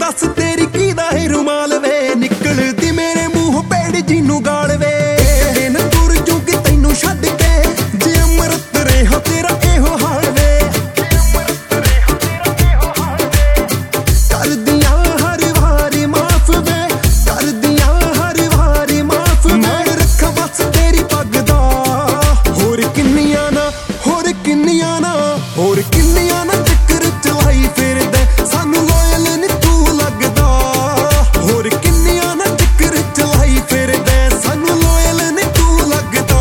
दस तेरी कीदा है रुमाल वे निकलदी मेरे मुंह पेड़ जिन्नू गाल वे दिन तुर जूगी तैनू छड्ड के जे अमृत रेहा तेरा एहो हाल वे कर दियां हर वारी माफ वे कर दियां हर वारी माफ मैं रखा बस तेरी पग दा होर किन्नियां ना होर किन्नियां ना होर किन्नियां ना चक्कर चलाई फिरदे सानू लोयल नी तू लगदा होर किन्नियां ना चक्कर चलाई फिरदे सानू लोयल नी तू लगदा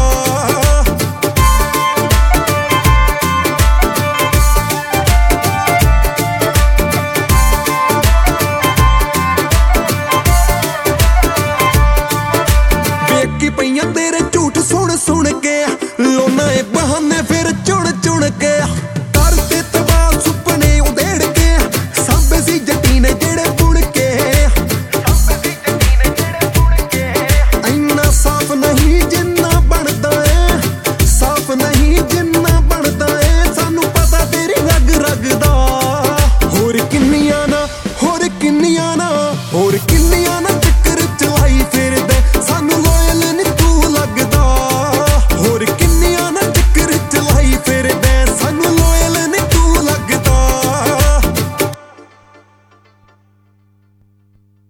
ਵੇਖੀ ਪਈਆਂ ਤੇਰੇ ਝੂਠ ਸੁਣ ਸੁਣ ਕੇ ਲੋਨਾ ਇਹ ਬਹਾਨੇ ਫਿਰ ਚੁਣ ਚੁਣ ਕੇ ਕਰਦੇ ਤਬਾਹ ਸੁਪਨੇ ਉਧੇੜ ਕੇ ਸਾਂਭੇ ਸੀ ਜੱਟੀ ਨੇ ਜਿਹੜੇ ਬੁਣ ਕੇ ਇੰਨਾ ਸਾਫ਼ ਨਹੀਂ ਜਿੰਨਾ ਬਣਦਾ ਏ ਸਾਫ਼ ਨਹੀਂ ਜਿੰਨਾ ਬਣਦਾ ਏ ਸਾਨੂੰ ਪਤਾ ਤੇਰੀ ਰਗ ਰਗ ਦਾ ਹੋਰ ਕਿੰਨੀਆਂ ਨਾ ਹੋਰ ਕਿੰਨੀਆਂ ਨਾ ਹੋਰ